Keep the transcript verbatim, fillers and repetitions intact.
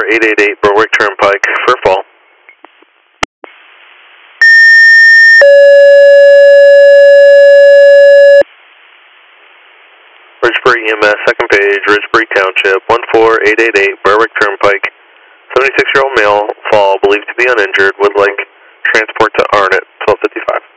eight eight eight Berwick Turnpike for fall. Ridgebury E M S, second page, Ridgebury Township, one four eight eight eight Berwick Turnpike. seventy-six-year-old male, fall, believed to be uninjured, would like transport to Arnott, twelve fifty-five.